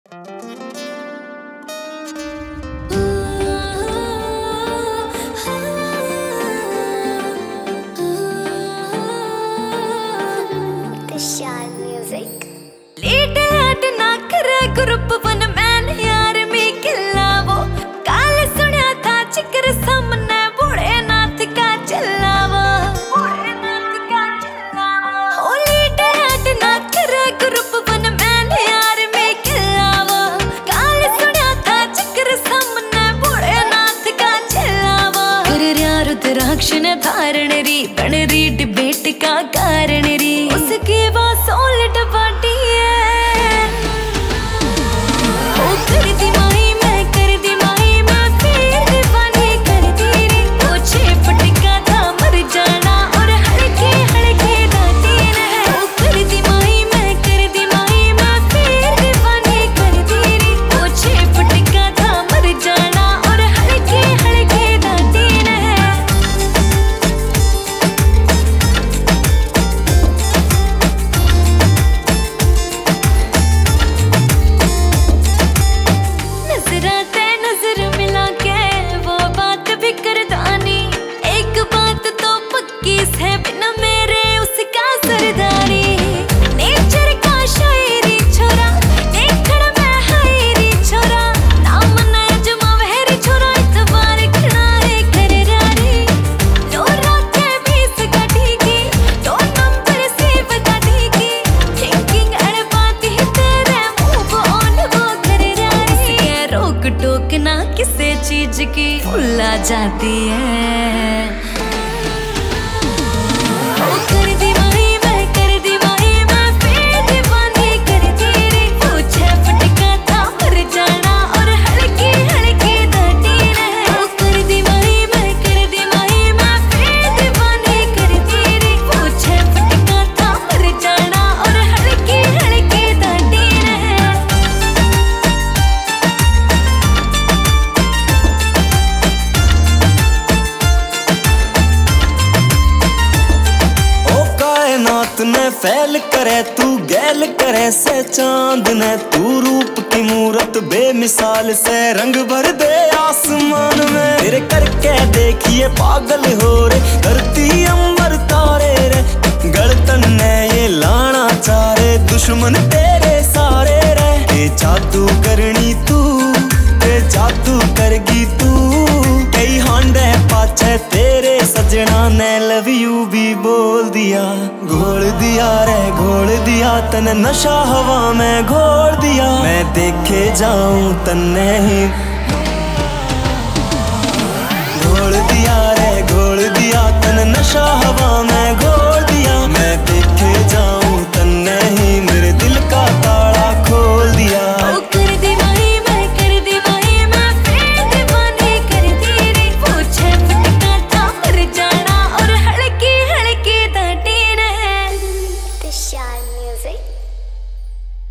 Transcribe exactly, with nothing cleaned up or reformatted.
Late लाट ना करे group one man यार मी किल्ला वो काल सुनिया था चिकर सामने बूढ़े नाथ का चिल्ला वो बूढ़े नाथ का चिल्ला वो ओ लेट लाट ना करे ग्रुप वन मैन यार मी किल्ला वो काल सुनिया था चिकर सामने बूढ़े नाथ का चिल्ला वो कर यार रुद्राक्ष ने धारण री बन री डिबेट का कारण री उसके बाद सोलट बाटी टोकना किसे चीज की भुला जाती है। ओ कर दी माही मैं कर दी माही मैं फिर दीवानी कर तेरी पूछे फटका था मर जाना और हल्की हल्की दाटी रहे। ओ कर दी माही मैं कर दी माही मैं फिर दीवानी कर तेरी पूछे फटका था मर जाना और हल्की हल्की दाटी रहे। ने फैल करे तू गैल करे से चांद ने तू रूप की मूरत बेमिसाल से रंग भर दे आसमान में तेरे करके देखिए पागल हो रे धरती अंबर तारे रे गलतन ने ये लाना चारे दुश्मन तेरे सारे रे ये जादू करनी तू ते जादू करगी तू कई हांडे पाछे तेरे सजना ने लव यू भी बोल दिया घोल दिया रे घोल दिया तन नशा हवा में घोल दिया मैं देखे जाऊं तन्ने ही घोल दिया रे